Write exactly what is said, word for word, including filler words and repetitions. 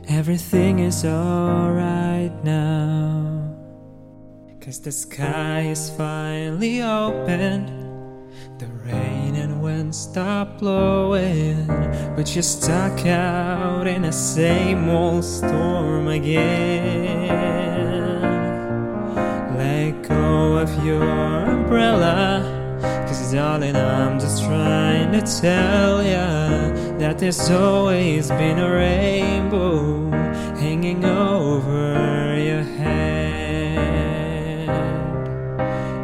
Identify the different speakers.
Speaker 1: Everything is alright now, 'cause the sky is finally open. The rain and wind stop blowing, but you're stuck out in the same old storm again. Let go of your umbrella, 'cause darling, I'm just trying to tell ya that there's always been a rainbow hanging over